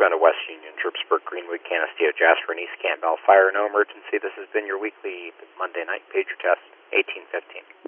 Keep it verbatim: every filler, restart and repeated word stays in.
Sacramento, West Union, Shrewsbury, Greenwood, Canisteo, Jasper, and East Campbell. Fire, no emergency. This has been your weekly Monday night pager test, eighteen fifteen.